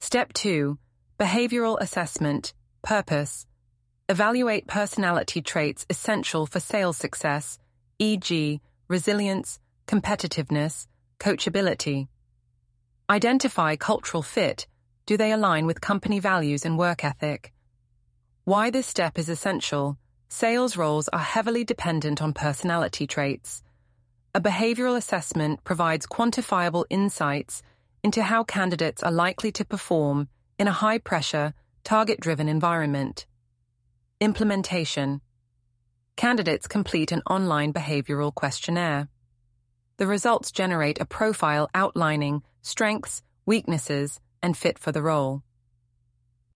Step 2. Behavioral assessment. Purpose. Evaluate personality traits essential for sales success, e.g., resilience, competitiveness, coachability. Identify cultural fit. Do they align with company values and work ethic? Why this step is essential. Sales roles are heavily dependent on personality traits. A behavioral assessment provides quantifiable insights into how candidates are likely to perform in a high-pressure, target-driven environment. Implementation. Candidates complete an online behavioral questionnaire. The results generate a profile outlining strengths, weaknesses, and fit for the role.